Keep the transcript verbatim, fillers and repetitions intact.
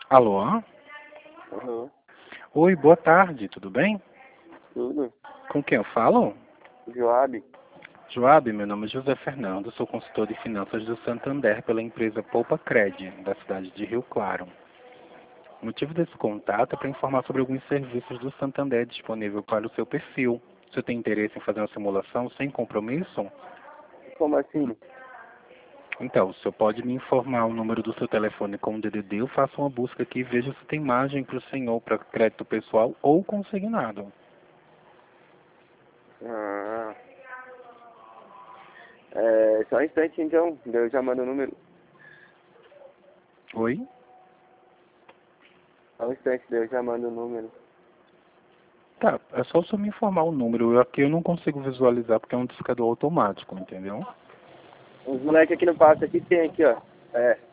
Alô? Aham, Oi, boa tarde, tudo bem? tudo. Com quem eu falo? Joab. Joab, meu nome é José Fernando, sou consultor de finanças do Santander pela empresa Poupa Cred, da cidade de Rio Claro. O motivo desse contato é para informar sobre alguns serviços do Santander disponível para o seu perfil. Você tem interesse em fazer uma simulação sem compromisso? Como assim? Então, o senhor pode me informar o número do seu telefone com o D D D, eu faço uma busca aqui e vejo se tem margem para o senhor para crédito pessoal ou consignado. Ah, é, só um instante então, eu já mando o número. Oi? Só um instante, eu já mando o número. Tá, é só o senhor me informar o número. Eu aqui eu não consigo visualizar porque é um discador automático, entendeu? Os moleques aqui no passo aqui tem aqui, ó. É.